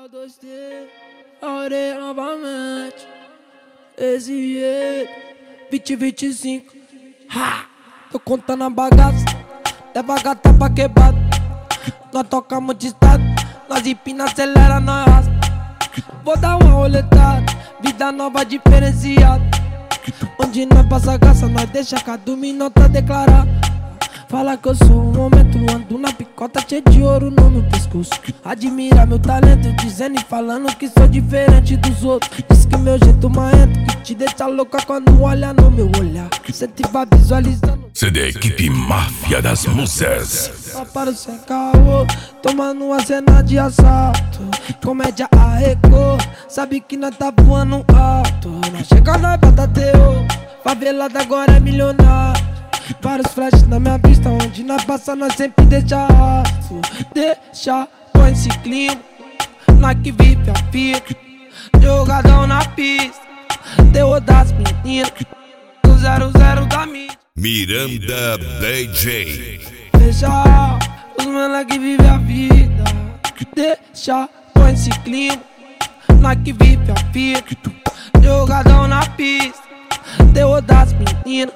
2T, orei novamente. Esse jeito, 2025. Ha! Tô contando a bagaça, leva a gata pra quebrada. Nós tocamos de estado, nós empina, acelera, nós raspa. Vou dar uma roletada, vida nova diferenciada. Onde nós passa graça, nós deixa cada nota declarar. Fala que eu sou um momento, ando na picota cheio de ouro no meu pescoço. Admira meu talento, dizendo e falando que sou diferente dos outros. Diz que meu jeito marrento, que te deixa louca quando olha no meu olhar. Cê te vai visualizando. Cê da equipe Máfia das Musas. Só para o sem caô, tomando uma cena de assalto. Comédia arrecou, sabe que nós tá voando alto. Nós chega, nós bota teu, favelada agora é milionário. Vários flashes na minha vista, onde nós passa nós sempre deixa rastro. Deixa, põe esse clima, nós que vive a fita. Jogadão na pista, terror das meninas, do 00 da mídia. Miranda DJ. Deixa, os mano que vive a vida. Deixa, põe esse clima, nós que vive a fita. Jogadão na pista, terror das meninas,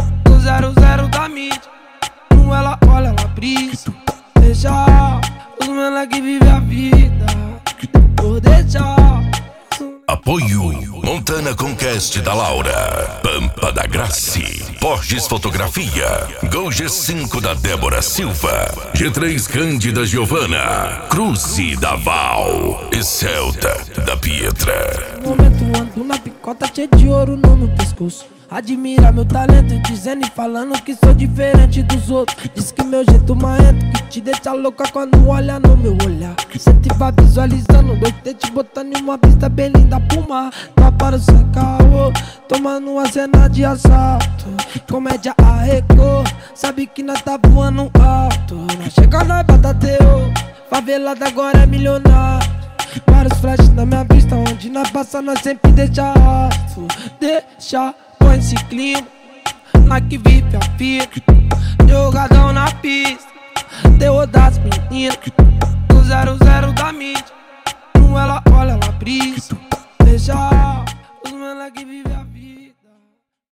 00 da mídia. Quando ela olha, ela brisa. Deixa os mano que vive a vida. Vou deixar. Apoio Montana Conquest da Laura, Pampa da Grace, Borges Fotografia, Gol G5 da Débora Silva, G3 Cândida Giovana, Cruze da Val e Celta da Pietra. No momento ando na picota cheio de ouro no meu pescoço. Admira meu talento, dizendo e falando que sou diferente dos outros. Diz que meu jeito marrento, que te deixa louca quando olha no meu olhar. Cê te vai visualizando, 2T te botando em uma pista bem linda pro mar. Tá para o sem caô, tomando uma cena de assalto. Comédia arrecou, sabe que nós tá voando alto. Nós chega, nós bota teu, favelada agora é milionário. Vários flashes na minha vista, onde nós passa nós sempre deixa rastro. Deixa, põe esse clima, nós que vive a fita. Jogadão na pista, terror das meninas, do 00 da mídia. Quando ela olha, ela brisa. Deixa os mano que vive a vida.